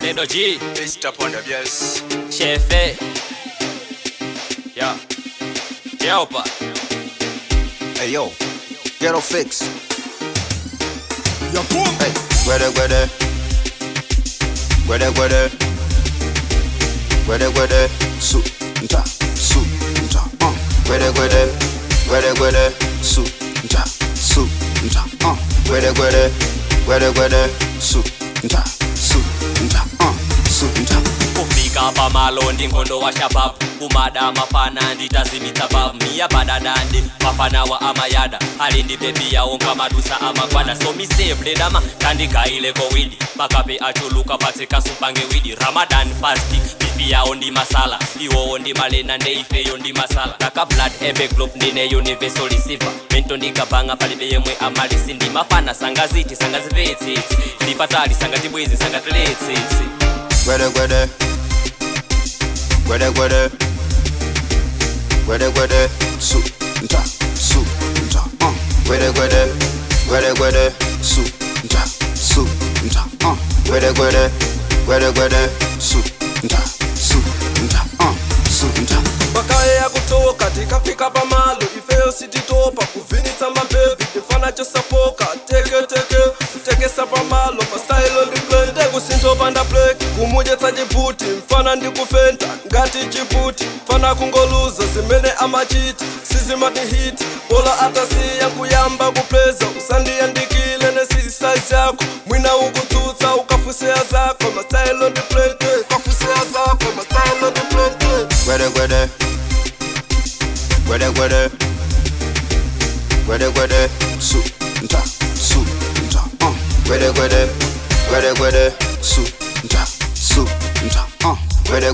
Tendo G, Mr. Pondabias, Chefe, yeah, Jeopa. hey yo, Ghetto Fix. Yo, boom. Hey, gwede, su, nta, gwede, su, nta, gwede, su, nta, su, nta. Kufika pa malondi ngondo wa shabab kumada mafana nditazimita bab miya badadandi mafana wa amayada alindi baby ya onka madusa amagwada so mi save ledama tandika ile go widi makape achuluka patika supange widi Ramadan fasting bibi ya ondi masala iwo ondi malena ndeife yondi masala taka blood ebe group ndine universal receiver mento ndikapanga palibe yemwe amalisi ndi mafana sangaziti sangazivetse ndipatali sangatibwezi sangatiletse Gwede, su, nta, gwede, su, nta, gwede, su, nta. Bakaya ya kutoka tikafika pamalo ifeyo sititopa kuvinita mabebi kifana chosapoka tekesa pamalo pa style on the plane Tego sintopanda plek kumuje tajibuti mfana ndikufenta ngati chibuti mfana kungoluza zimene amachiti sizimati hit bola atasiya kuyamba kupleza usandiandikile nesi size yako mwina ukututsa ukafusea zako ma style on the plane ukafusea zako ma style on the plane Gwede, su, nta, gwede, su, nta, gwede,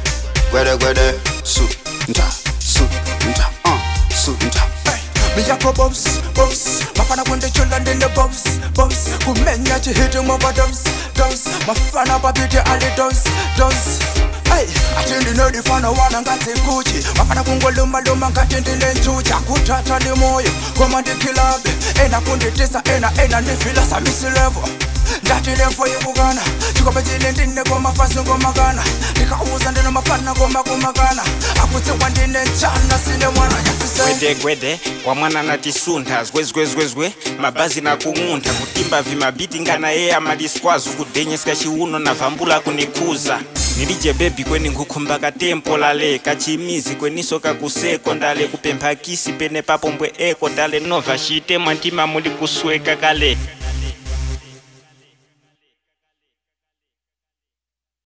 su, nta. Me a go bounce, mafana when they chill and in the bounce. Kumenya chi hitting over dance. Mafana babidi ali dance. Hey, atindi no di fana wana ngati kuchi. Mafana kungoluma ngati ndile nchucha. Kutata ni moyo, koma ndi kilabe. Ena kunditisa, ena ndifila sa misi level. Ndati level yukugana. Chikope jile ndine goma fasi ngoma gana. Nikauza ndino mafana goma gana. Akuti wandine nchana sine mwana ya gwede wamwana natisunda zwezwe mabazi na kung'unda kutimba vimabiti ngana ye amadiskwazo kudenyesika chiuno na vambula kunikuza nilije bebi kweni nkukumbaka tempo lale kachimizi kweniso kakuseko ndale kupempha kisi pene papombwe eko ndale nova shite mwantima muli kusweka kale